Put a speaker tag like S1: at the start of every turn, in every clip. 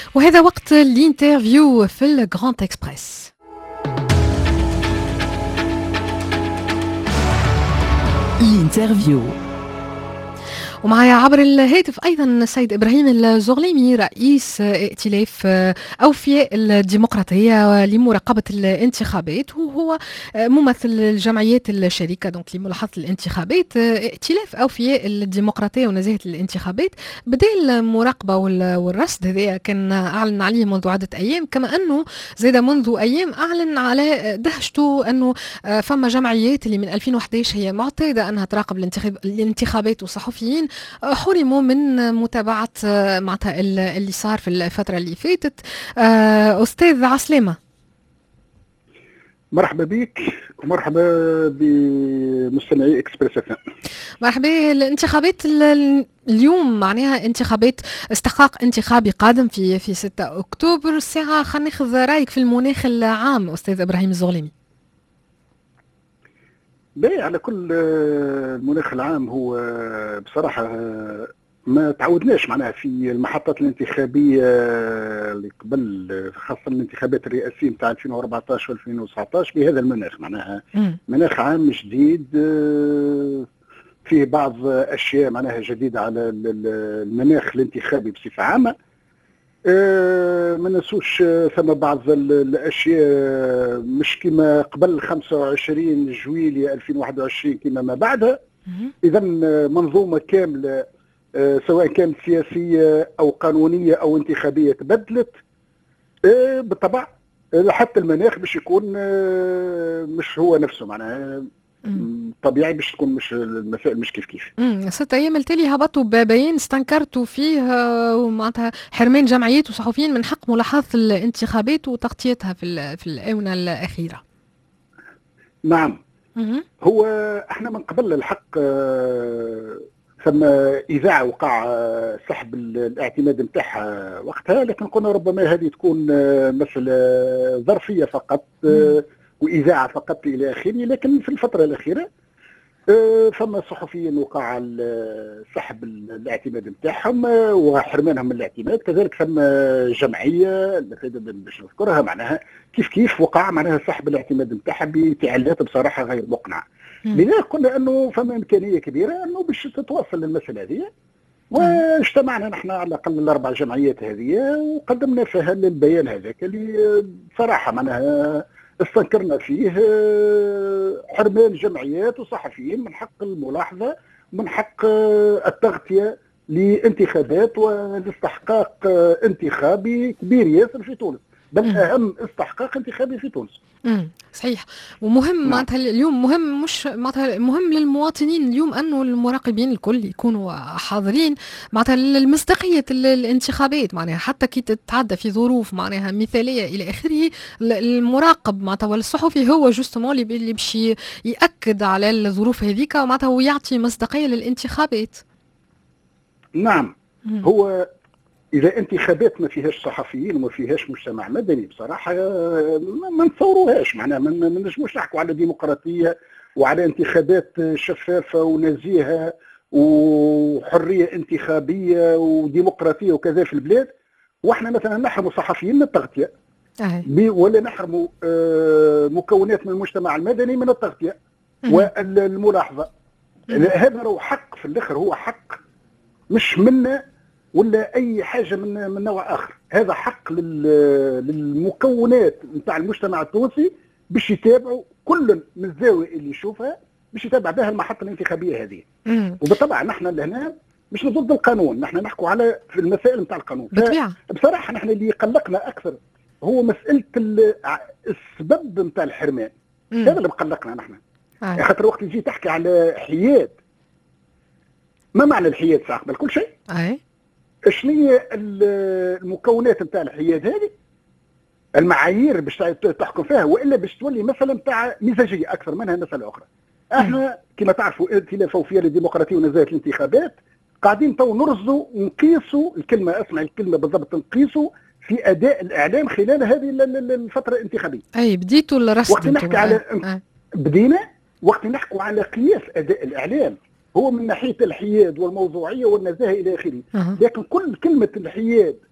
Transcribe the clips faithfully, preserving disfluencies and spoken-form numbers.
S1: وهذا وقت الانترفيو في الجراند اكسبريس.
S2: الانترفيو
S1: ومعايا عبر الهاتف أيضا السيد إبراهيم الزغليمي رئيس ائتلاف أوفياء الديمقراطية لمراقبة الانتخابات، وهو ممثل الجمعيات الشريكة دونك لملاحظة الانتخابات. ائتلاف أوفياء الديمقراطية ونزاهة الانتخابات بدأ المراقبة والرصد هذا كان أعلن عليه منذ عدة أيام، كما أنه زاد منذ أيام أعلن على دهشته أنه فما جمعيات اللي من ألفين وإحدى عشر هي معتادة أنها تراقب الانتخابات والصحفيين حرموا من متابعة معناتها اللي صار في الفترة اللي فاتت. أستاذ عسلامة،
S3: مرحبا بك ومرحبا بمستمعي اكسبريس اف ام.
S1: مرحبا. الانتخابات اليوم معناها انتخابات استحقاق انتخابي قادم في في ستة أكتوبر. الساعة خلينا ناخذ رأيك في المناخ العام أستاذ إبراهيم الزغليمي.
S3: باهي، على كل المناخ العام هو بصراحة ما تعودناش معناها في المحطات الانتخابية اللي قبل، خاصة الانتخابات الرئاسية نتاع ألفين وأربعطاش وألفين وتسعطاش بهذا المناخ. معناها م. مناخ عام جديد فيه بعض أشياء معناها جديدة على المناخ الانتخابي بصفة عامة. أه ما نسوش ثم بعض الاشياء مش كما قبل خمسة وعشرين جويلية ألفين وواحد وعشرين كما ما بعدها. اذا منظومه كامله أه سواء كانت سياسيه او قانونيه او انتخابيه تبدلت. أه بالطبع حتى المناخ باش يكون أه مش هو نفسه، معناها طبيعي باش تكون مش المسائل مش كيف كيف.
S1: امم ست ايام التالي هبطوا ببيان استنكرتوا فيه معناتها حرمان جمعيات وصحفيين من حق ملاحظه الانتخابات وتغطيتها في في الاونه الاخيره.
S3: نعم. مم. هو احنا من قبل الحق ثم اذاعه وقع سحب الاعتماد نتاعها وقتها، لكن قلنا ربما هذه تكون مساله ظرفيه فقط. مم. وإذاعة فقط إلى آخره. لكن في الفترة الأخيرة فما صحفيين وقع سحب الاعتماد نتاعهم وحرمانهم من الاعتماد، كذلك ثم جمعية باش نذكرها معناها كيف كيف وقع معناها سحب الاعتماد نتاعها بفعاليات بصراحة غير مقنعة. لذلك قلنا أنه فما إمكانية كبيرة أنه باش تتواصل المسألة هذه، واجتمعنا نحن على الأقل الأربع جمعيات هذه وقدمنا فيها البيان هذاك اللي بصراحة معناها استنكرنا فيه حرمان جمعيات وصحفيين من حق الملاحظة ومن حق التغطية لانتخابات والاستحقاق انتخابي كبير ياسر في تونس، بل مم. أهم استحقاق انتخابي في تونس.
S1: امم صحيح ومهم معناتها اليوم مهم مش معناتها مهم للمواطنين اليوم انه المراقبين الكل يكونوا حاضرين معناتها المصداقيه الانتخابات، معناها حتى كي تتعدى في ظروف معناها مثاليه الى اخره. المراقب معناتها والصحفي هو جوستومون اللي باش ياكد على الظروف هذيك معناتها ويعطي مصداقيه للانتخابات.
S3: نعم. مم. هو إذا انتخابات ما فيهاش صحفيين وما فيهاش مجتمع مدني بصراحة ما نتصوروهاش، معناها ما نجموش نحكوا على ديمقراطية وعلى انتخابات شفافة ونزيهة وحرية انتخابية وديمقراطية وكذا في البلاد، واحنا مثلا نحرموا صحفيين من التغطية ولا نحرموا مكونات من المجتمع المدني من التغطية والملاحظة. هذا هو حق في الآخر، هو حق مش منا ولا اي حاجه من من نوع اخر، هذا حق للمكونات نتاع المجتمع التونسي باش يتابعوا كل من الزاويه اللي يشوفها باش يتابع بها المحطه الانتخابيه هذه. وبالطبع نحن لهنا مش ضد القانون، نحن نحكوا على في المسائل نتاع القانون. بصراحه نحن اللي قلقنا اكثر هو مساله السبب نتاع الحرمان. هذا اللي مقلقنا نحن. آه. خاطر وقت تجي تحكي على حياد، ما معنى الحياد ساعه قبل كل شيء؟
S1: اي
S3: شنو هي المكونات نتاع الحياد هذه، المعايير باش تحكم فيها، والا باش تولي مثلا نتاع مزاجيه اكثر منها مساله اخرى. احنا كما تعرفوا ائتلاف أوفياء للديمقراطيه ونزاهه الانتخابات قاعدين تو نرصدوا ونقيسوا الكلمه، اسمع الكلمه بالضبط، نقيسوا في اداء الاعلام خلال هذه الفتره الانتخابيه.
S1: اي بديتوا الرصد
S3: وقت نحكي على أه. بدينا وقت نحكوا على قياس اداء الاعلام هو من ناحيه الحياد والموضوعيه والنزاهه الى اخره. أه. لكن كل كلمه الحياد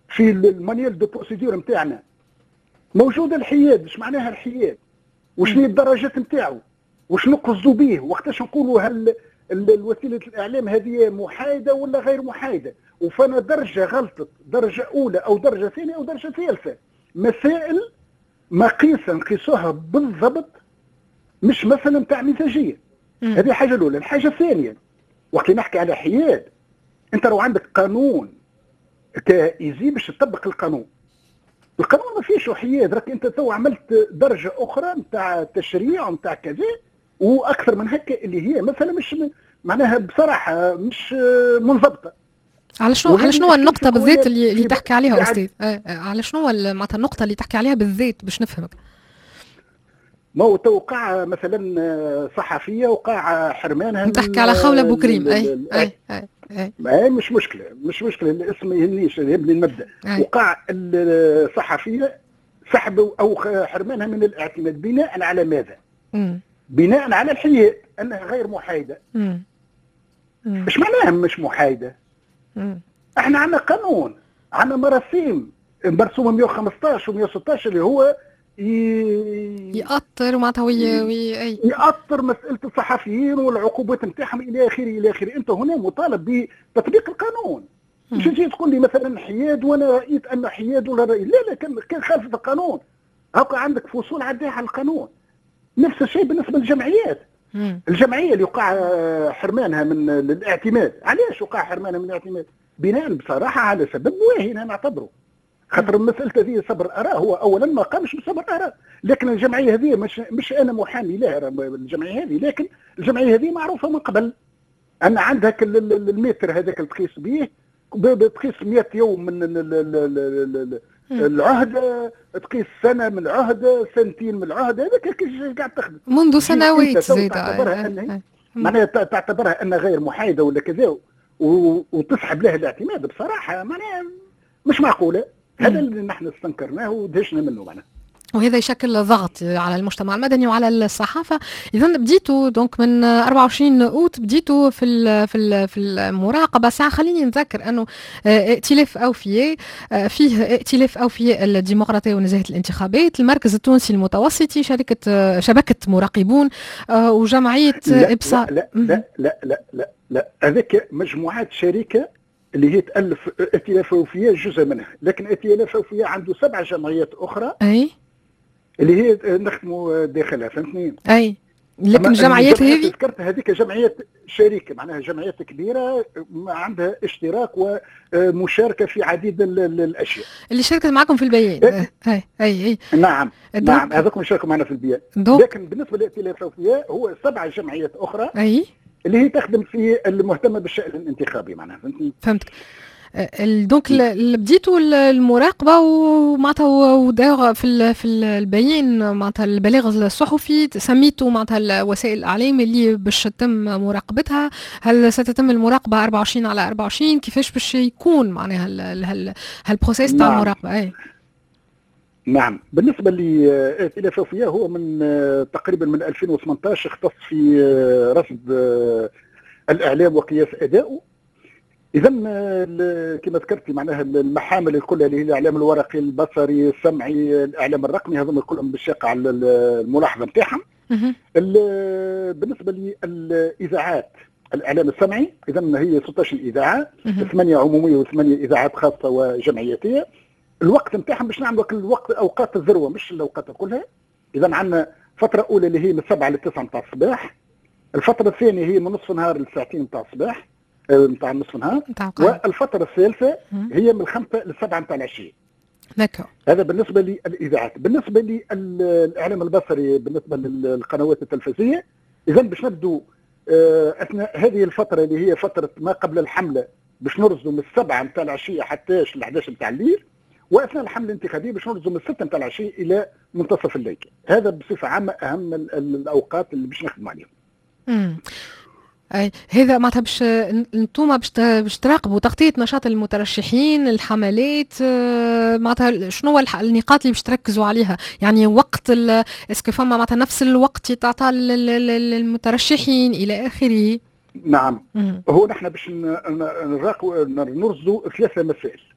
S3: في المانيال دو بروسيدور نتاعنا موجود الحياد. اش معناها الحياد؟ وشنو الدرجات نتاعو؟ وشنو نقصدوا به؟ وقتاش نقولوا هل الوسيله الاعلام هذه محايده ولا غير محايده؟ وفانا درجه غلطت، درجه اولى او درجه ثانيه او درجه ثالثه. مسائل مقيسه نقيسوها بالضبط، مش مثلا نتاع مزاجيه. هذه الحاجه الاولى. الحاجه الثانيه وقت نحكي على حياد، انت لو عندك قانون كائزي باش تطبق القانون، القانون ما فيش حياد. راك انت تو عملت درجه اخرى نتاع تشريع ونتاع كذا واكثر من هكا، اللي هي مثلا مش معناها بصراحه مش منضبطه.
S1: على شنو على شنو النقطه بالذات اللي, اللي تحكي عليها استاذ؟ على شنو معناتها النقطه اللي تحكي عليها بالذات باش نفهمك؟
S3: ما هو توقع مثلا صحفيه وقع حرمانها.
S1: تحكي على خوله بوكريم. اي اي اي
S3: اي, أي مش مشكله مش مشكله الاسم ما يهمنيش، يهمني المبدا. وقع الصحفيه سحب او حرمانها من الاعتماد بناء على ماذا؟ مم. بناء على الحياد انها غير محايده. ايش معناها مش محايده؟ مم. احنا عندنا قانون، عندنا مراسيم مرسومه مئة وخمسطاش و مئة وستطاش اللي هو ي...
S1: يأطر معناتها وي...
S3: يأطر مسألة الصحفيين والعقوبات نتاعهم إلى آخره إلى آخره. أنت هنا مطالب بتطبيق القانون. مش تجي تقول لي مثلا حياد وأنا رأيت أنه حياد ولا رأيت لا لا كان كان خالف القانون. هاكا عندك فصول عداها على القانون. نفس الشيء بالنسبة للجمعيات. مم. الجمعية اللي وقع حرمانها من الاعتماد، علاش وقع حرمانها من الاعتماد؟ بناء بصراحة على سبب واهي أنا نعتبره. خاطر المسألة هذه صبر آراء، هو أولا ما قامش بصبر آراء، لكن الجمعية هذه مش مش أنا محامي لها الجمعية هذه، لكن الجمعية هذه معروفة من قبل أن عندها المتر هذاك اللي تقيس به، تقيس مئة يوم من العهدة، تقيس سنة من العهدة، سنتين من العهدة، هذاك كيفاش قاعد تخدم
S1: منذ سنوات زيادة.
S3: تعتبرها أنها معناها تعتبرها أنها غير محايدة ولا كذا وتسحب لها الاعتماد، بصراحة معناها مش معقولة. هذا اللي نحن استنكرناه ودهشنا منه معنا.
S1: وهذا يشكل ضغط على المجتمع المدني وعلى الصحافه. اذا بديتوا دونك من أربعة وعشرين أوت بديتوا في ال في ال في المراقبه. ساعه خليني نذكر انه ائتلاف اوفياء فيه ائتلاف اوفياء الديمقراطيه ونزاهه الانتخابات، المركز التونسي المتوسطي، شركه شبكه مراقبون وجمعيه ابصار.
S3: لا لا لا لا لا لا هذاك مجموعات شركه اللي هي تألف ائتلاف اوفياء جزء منها، لكن ائتلاف اوفياء عنده سبع جمعيات اخرى
S1: اي اللي
S3: هي نخدموا داخلها، فهمتني؟
S1: اي لكن الجمعيات هذه
S3: ذكرت هذيك جمعيات شركه، معناها جمعيات كبيره عندها اشتراك ومشاركه في عديد الاشياء
S1: اللي شاركت معكم في البيان. اي اي اي
S3: نعم نعم هذوكم شاركوا معنا في البيان. لكن بالنسبه لائتلاف الاوفياء هو سبع جمعيات اخرى
S1: اي اللي
S3: هي تخدم في المهتمه بالشأن الانتخابي، معناها فهمتني؟
S1: فهمتك. دونك بديتوا المراقبه ومعناتها في في البيان معناتها البلاغ الصحفي سميتوا معناتها وسائل الاعلام اللي باش تتم مراقبتها. هل ستتم المراقبه أربعة وعشرين على أربعة وعشرين؟ كيفاش باش يكون معناها هالبروسيس تاع المراقبه؟ اي
S3: نعم. بالنسبه لائتلاف اوفياء هو من تقريبا من ألفين وثمانطاش اختص في رصد الاعلام وقياس ادائه. اذا كما ذكرتي معناها المحامل الكل اللي هي الاعلام الورقي البصري السمعي الاعلام الرقمي هذوما كلهم بالشاق على الملاحظه نتاعهم. بالنسبه للاذاعات الاعلام السمعي اذا هي ستة عشر اذاعه، ثمانيه عموميه وثمانيه اذاعات خاصه وجمعياتيه. الوقت نتاعهم باش نعملوا الوقت اوقات الذروه مش الاوقات كلها. اذا عندنا فتره اولى اللي هي من سبعة لتسعة نتاع الصباح، الفتره الثانيه هي من نصف النهار لساعتين نتاع الصباح نتاع نصف النهار، والفتره الثالثه هي من الخمسه للسبعه نتاع العشيه.
S1: ذكر
S3: هذا بالنسبه للاذاعات. بالنسبه للاعلام البصري بالنسبه للقنوات التلفزيونيه اذا باش نبدو اثناء هذه الفتره اللي هي فتره ما قبل الحمله باش نرصدوا من السبعه نتاع العشيه حتى ل إحدى عشر نتاع الليل، واثناء الحمله الانتخابيه باش نرصدوا من السته نتاع العشيه الى منتصف الليل. هذا بصفه عامه اهم الاوقات اللي باش نخدموا عليهم.
S1: امم أي هذا معناتها باش انتوما باش باش تراقبوا تغطيه نشاط المترشحين، الحملات، معناتها شنو النقاط اللي باش تركزوا عليها؟ يعني وقت اسكو فما معناتها نفس الوقت يتعطى للمترشحين الى اخره؟
S3: نعم. مم. هو نحن باش نراقبوا نرصدوا ثلاثه مسائل.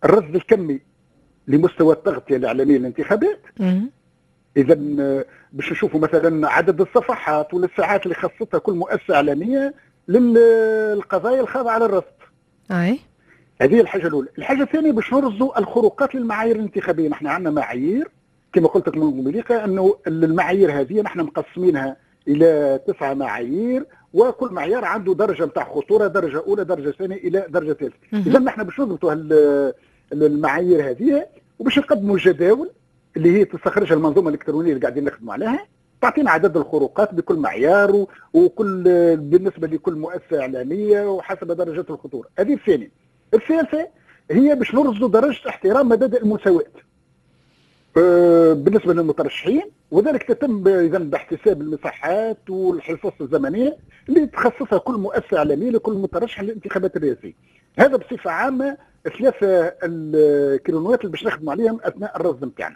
S3: الرصد الكمي لمستوى التغطيه الاعلاميه للانتخابات. اذا باش نشوفوا مثلا عدد الصفحات ولا الساعات اللي خصتها كل مؤسسه اعلاميه للقضايا الخاضعه للرصد.
S1: اي
S3: هذه الحاجه الاولى. الحاجه الثانيه باش نرصدوا الخروقات للمعايير الانتخابيه. نحن عندنا معايير كما قلت لك من قبل انه المعايير هذه نحن مقسمينها الى تسعه معايير، وكل معيار عنده درجه نتاع خطوره، درجه اولى، درجه ثانيه الى درجه ثالثه. اذا نحن باش نضبطوا المعايير هذه وباش نقدموا جداول اللي هي تستخرجها المنظومه الالكترونيه اللي قاعدين نخدموا عليها، تعطينا عدد الخروقات بكل معيار وكل بالنسبه لكل مؤسسه اعلاميه وحسب درجه الخطوره. هذه الثانيه. الثالثه هي باش نرصدوا درجه احترام مبادئ المساواه بالنسبه للمترشحين، وذلك تتم اذا باحتساب المساحات والحصص الزمنيه اللي تخصصها كل مؤسسه اعلاميه لكل مترشح للانتخابات الرئاسيه. هذا بصفه عامه ثلاثه الكيلونوات اللي باش نخدموا عليهم اثناء الرصد نتاعنا.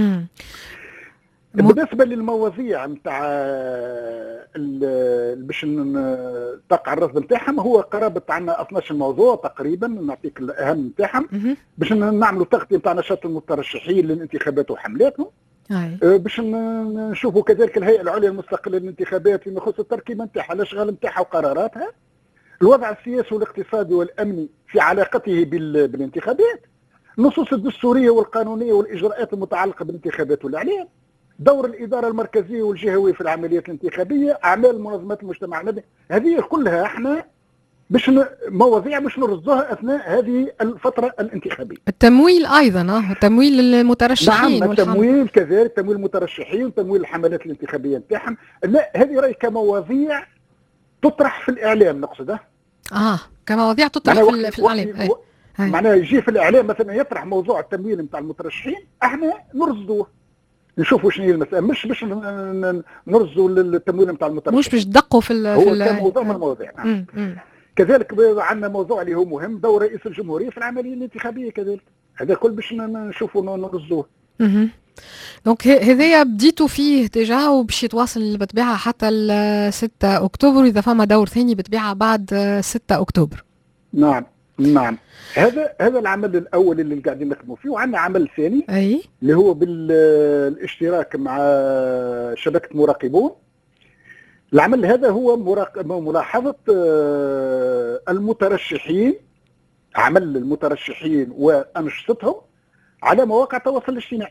S3: بالنسبه للمواضيع نتاع باش تقع الرصد نتاعهم، هو قرابه عندنا اثناش موضوع تقريبا، نعطيك الاهم نتاعهم باش نعملوا تغطيه نتاع نشاط المترشحين للانتخابات وحملاتهم. باش نشوفوا كذلك الهيئه العليا المستقله للانتخابات فيما يخص التركيبه نتاعها، الاشغال نتاعها وقراراتها، الوضع السياسي والاقتصادي والامني في علاقته بالانتخابات، النصوص الدستوريه والقانونيه والاجراءات المتعلقه بالانتخابات والاعلام، دور الاداره المركزيه والجهويه في العمليات الانتخابيه، اعمال منظمات المجتمع المدني. هذه كلها احنا باش مواضيع باش نرصدوها اثناء هذه الفتره الانتخابيه.
S1: التمويل ايضا اه تمويل المترشحين.
S3: نعم التمويل كذلك، تمويل المترشحين وتمويل الحملات الانتخابيه نتاعهم. لا هذه راهي كمواضيع تطرح في الاعلام نقصده.
S1: اه كمواضيع تطرح في, في الاعلام.
S3: معناها يجي في الاعلام مثلا يطرح موضوع التمويل نتاع المترشحين، احنا نرصدوه نشوفوا شنو هي المسألة، مش باش نرصدوا التمويل نتاع المترشحين،
S1: مش باش تدقوا في ال
S3: هو
S1: في
S3: كان موضوع من المواضيع. نعم. كذلك عندنا موضوع اللي هو مهم، دور رئيس الجمهورية في العملية الانتخابية كذلك، هذا كل باش نشوفوا نرصدوه.
S1: دونك هذايا بديتوا فيه ديجا وباش يتواصل بالطبيعة حتى ل ستة أكتوبر، إذا فما دور ثاني بالطبيعة بعد ستة أكتوبر.
S3: نعم نعم هذا هذا العمل الاول اللي قاعدين نخدموا فيه، وعندنا عمل ثاني
S1: اي
S3: اللي هو بالاشتراك مع شبكه مراقبون. العمل هذا هو ملاحظه المترشحين، عمل المترشحين وانشطتهم على مواقع التواصل الاجتماعي.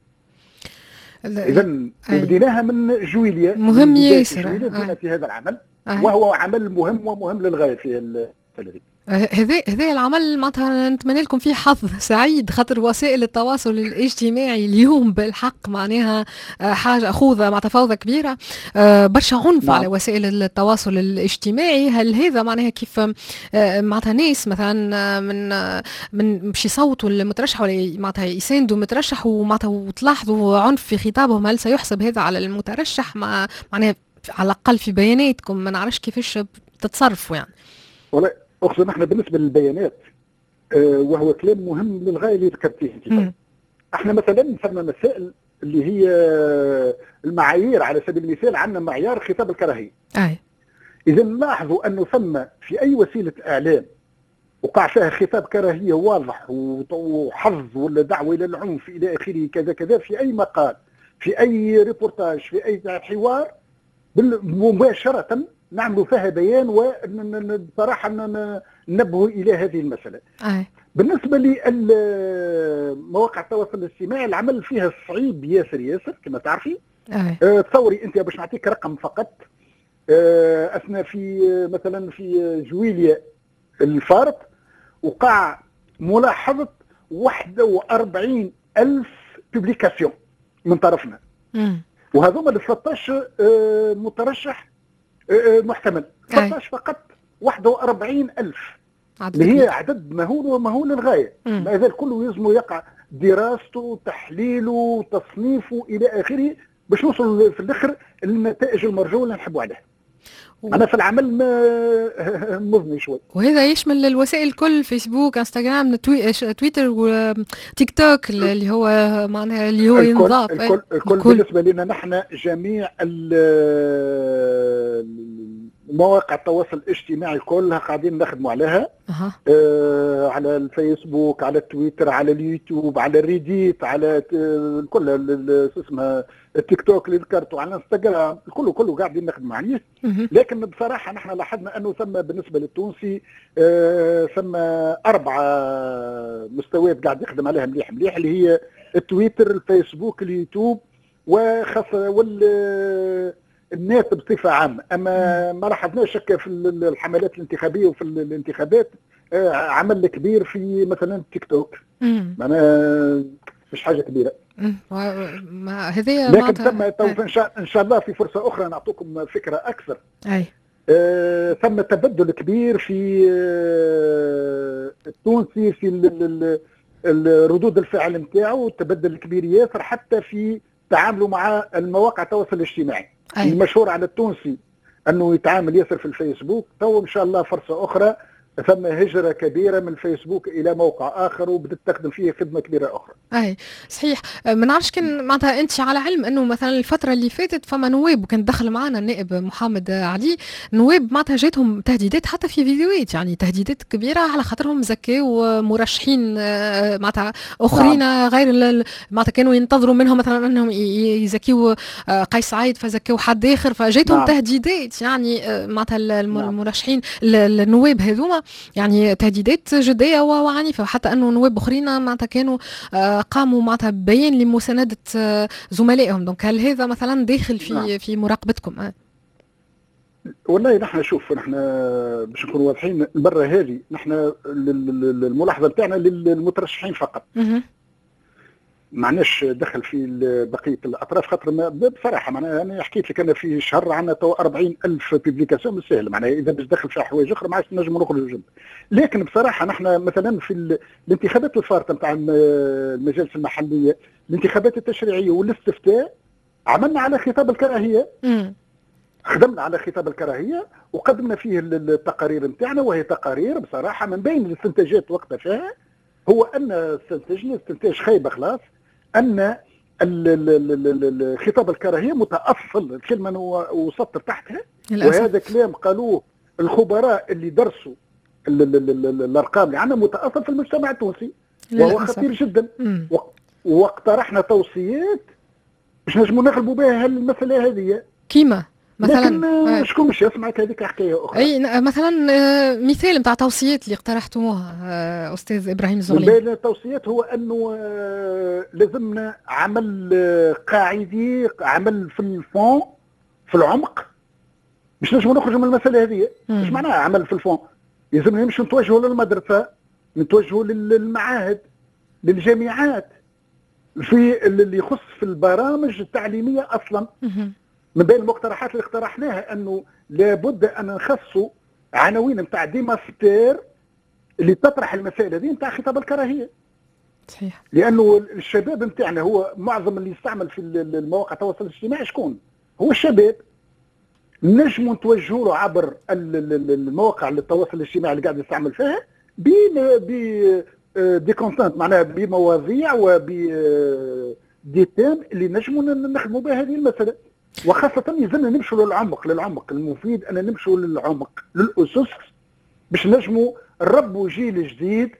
S3: اذا بديناها من جويليا،
S1: مهم ياسر
S3: آه. في هذا العمل آه. وهو عمل مهم ومهم للغايه في التلفزيون.
S1: هذا هذا العمل معناتها نتمنى لكم فيه حظ سعيد، خاطر وسائل التواصل الاجتماعي اليوم بالحق معناها حاجه خوذه معناتها فوضى كبيره، برشا عنف نعم. على وسائل التواصل الاجتماعي. هل هذا معناها كيف معناتها ناس مثلا من من باش يصوتوا المترشح ولا معناتها يساندوا مترشح ومعناتها وتلاحظوا عنف في خطابهم، هل سيحسب هذا على المترشح؟ مع معناها على الاقل في بياناتكم ما نعرفش كيفاش تتصرفوا يعني.
S3: والله اقصد نحن بالنسبه للبيانات آه وهو كلام مهم للغايه اللي ذكرتيه انت. احنا مثلا ثم مسائل اللي هي المعايير، على سبيل المثال عندنا معيار خطاب الكراهيه.
S1: اي
S3: اذا نلاحظوا انه ثم في اي وسيله اعلام وقع فيها خطاب كراهيه واضح وحظ ولا دعوه الى العنف الى اخره كذا كذا، في اي مقال في اي ريبورتاج في اي حوار مباشره نعملوا فيها بيان وبصراحه ننبهوا الى هذه المساله.
S1: أي.
S3: بالنسبه لمواقع التواصل الاجتماعي العمل فيها صعيب ياسر ياسر كما تعرفي. أه تصوري انت باش نعطيك رقم فقط، أه اثناء في مثلا في جويليا الفارط وقع ملاحظه واحد وأربعين ألف بوبليكاسيون من طرفنا، وهذوما ال ثلاثة عشر أه مترشح محتمل، ثلاثة عشر فقط واحد وأربعين ألف اللي هي عدد مهول ومهول للغاية. ما زال كله يلزم يقع دراسته تحليله تصنيفه إلى آخره باش نوصل في الآخر للنتائج المرجوة اللي نحبوا عليها. و... أنا في العمل مضني شوي.
S1: وهذا يشمل الوسائل الكل، فيسبوك، انستغرام، توي... تويتر وتيك توك اللي هو معناها اللي هو ينضاف.
S3: الكل, الكل, الكل بالنسبة لنا نحن جميع مواقع التواصل الاجتماعي كلها قاعدين نخدموا عليها.
S1: أه.
S3: آه على الفيسبوك، على التويتر، على اليوتيوب، على الريديت، على كل اسمها التيك توك اللي ذكرته، على الانستغرام، كله كله قاعدين نخدموا عليه. لكن بصراحه نحن لاحظنا انه ثم بالنسبه للتونسي آه ثم اربعه مستويات قاعد يخدم عليها مليح مليح، اللي هي التويتر، الفيسبوك، اليوتيوب، وخاصه وال النت بصفه عامه. اما ما لاحظناش شك في الحملات الانتخابيه وفي الانتخابات عمل كبير في مثلا التيك توك، معناها مش حاجه كبيره.
S1: ما هذه
S3: لكن ثم ان شاء ان شاء الله في فرصه اخرى نعطيكم فكره اكثر.
S1: اي
S3: آه ثم تبدل كبير في آه التونسي في ردود الفعل نتاعو، تبدل كبير ياسر حتى في تعامله مع المواقع التواصل الاجتماعي. أي. المشهور على التونسي انه يتعامل ياسر في الفيسبوك، تو ان شاء الله فرصه اخرى ثم هجره كبيره من الفيسبوك الى موقع اخر وبدات تخدم فيه خدمه كبيره اخرى.
S1: اي صحيح. ما نعرفش كان معناتها انت على علم انه مثلا الفتره اللي فاتت فما نواب، وكان دخل معنا النائب محمد علي، نواب معناتها جاتهم تهديدات حتى في فيديوهات، يعني تهديدات كبيره على خاطرهم زكاو مرشحين معناتها اخرين نعم. غير معناتها كانوا ينتظروا منهم مثلا انهم يزكيوا قيس سعيد فزكاو حد اخر، فجاتهم نعم. تهديدات يعني معناتها المرشحين نعم. النواب هذوما يعني تهديدات جديه وعنيفه، حتى انه نواب اخرين معناتها كانوا قاموا معناتها ببيان لمسانده زملائهم. دونك هل هذا مثلا داخل في نعم. في مراقبتكم؟
S3: والله نحن شوف نحن باش نكونوا واضحين المره هذه نحن الملاحظه نتاعنا للمترشحين فقط. م- معناش دخل في بقيه الاطراف، خاطر بصراحه معناها انا حكيت لك انا في شهر عندنا تو أربعين ألف بيبليكاسيون مش سهل، معناها اذا باش دخل في حوايج اخرى ما عادش نجموا نخرجوا جنب. لكن بصراحه نحن مثلا في الانتخابات الفارطه نتاع المجالس المحليه، الانتخابات التشريعيه والاستفتاء، عملنا على خطاب الكراهيه. م- خدمنا على خطاب الكراهيه وقدمنا فيه التقارير نتاعنا، وهي تقارير بصراحه من بين الاستنتاجات وقتها فيها هو ان استنتاجنا استنتاج خايبه خلاص، ان خطاب الكراهيه متاصل، الكلمه انا وسطر تحتها، وهذا كلام قالوه الخبراء اللي درسوا الارقام اللي عندنا، متاصل في المجتمع التونسي وهو خطير جدا. واقترحنا توصيات باش نجموا نغلبوا بها المساله هذه.
S1: كيما مثلا
S3: لكن شكون باش يسمعك هذيك حكايه اخرى.
S1: اي مثلا مثال نتاع توصيات اللي اقترحتموها استاذ ابراهيم الزغليمي.
S3: من بين التوصيات هو انه لازمنا عمل قاعدي، عمل في الفون في العمق باش نجموا نخرجوا من المساله هذه. ايش معناها عمل في الفون؟ لازمنا نمشوا نتوجهوا للمدرسه، نتوجهوا للمعاهد، للجامعات، في اللي يخص في البرامج التعليميه اصلا. من بين المقترحات اللي اقترحناها انه لابد ان نخصوا عناوين نتاع ديماستير اللي تطرح المسائل هذه نتاع خطاب الكراهيه.
S1: صحيح.
S3: لانه الشباب نتاعنا هو معظم اللي يستعمل في المواقع التواصل الاجتماعي شكون؟ هو الشباب. نجموا نتوجهوا له عبر المواقع التواصل الاجتماعي اللي قاعد يستعمل فيها ب دي كونتنت، معناها بمواضيع وب دي تيم اللي نجموا نخدموا بها هذه المساله. وخاصة يلزمنا نمشوا للعمق للعمق المفيد أن نمشوا للعمق للأسس باش نجموا نربوا جيل جديد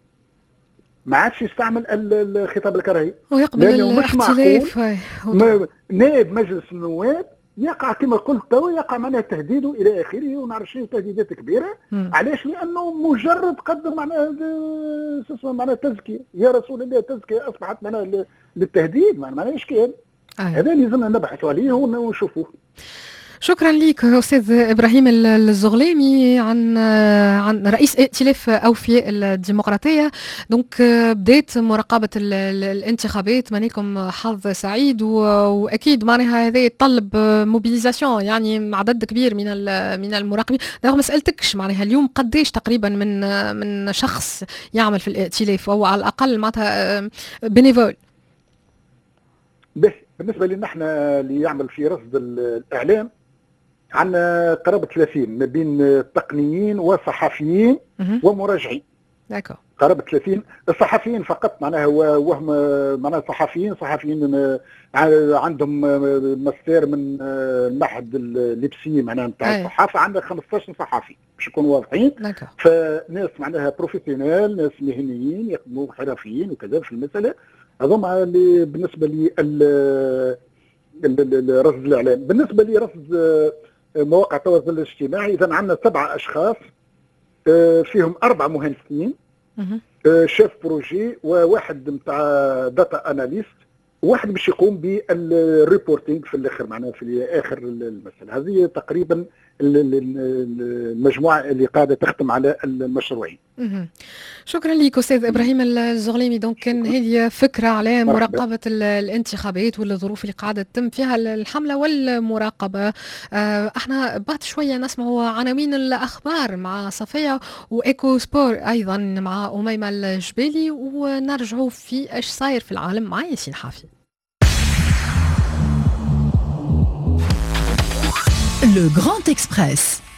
S3: ما عادش يستعمل الخطاب الكراهي
S1: ويقبل الاختلاف.
S3: نائب مجلس النواب يقع كما قلت تو يقع معناها تهديد الى اخره ونعرف شنو تهديدات كبيره. م. علاش؟ لانه مجرد قدم معناها معناها تزكيه، يا رسول الله تزكيه اصبحت معناها للتهديد، معناها اشكال. هذا لازمنا نبحثوا عليه ونشوفوه.
S1: شكرا لك استاذ ابراهيم الزغليمي عن عن رئيس ائتلاف اوفياء الديمقراطيه. دونك بدات مراقبه الانتخابات، مانيكم حظ سعيد، واكيد معناها هذا يتطلب موبيليزاسيون يعني عدد كبير من من المراقبين. دابا ما سالتكش معناها اليوم قداش تقريبا من من شخص يعمل في الائتلاف او على الاقل معناتها بينيفول؟
S3: بالنسبه لنا احنا اللي يعمل في رصد الاعلام عندنا قرابه ثلاثين ما بين تقنيين وصحفيين ومراجعين.
S1: داكو.
S3: قرابه ثلاثين الصحفيين فقط، معناها وهم معناها صحفيين صحفيين عندهم ماستر من المعهد الليبسي معناها نتاع الصحافه، عندنا خمسطاش صحفي باش نكونوا واضحين. فناس معناها بروفيسيونيل، ناس مهنيين يخدموا حرفيين وكذا في المساله هذوما اللي بالنسبه لي رصد الاعلام. بالنسبه لي رصد مواقع التواصل الاجتماعي، اذا عندنا سبعه اشخاص فيهم اربعه مهندسين، شيف بروجي وواحد نتاع داتا اناليست، وواحد باش يقوم بالريبورتينغ في الاخر معناها في اخر المساله. هذه تقريبا المجموعه اللي قاعده تخدم على المشروعين.
S1: شكرا لك استاذ ابراهيم الزغليمي. دونك كان هذه فكره على مراقبه الانتخابات والظروف اللي قاعده تتم فيها الحمله والمراقبه. احنا بعد شويه نسمعوا عناوين الاخبار مع صفيه وايكو سبور ايضا مع اميمه الجبالي، ونرجعوا في ايش صاير في العالم مع ياسين حافي.
S2: Le Grand Express.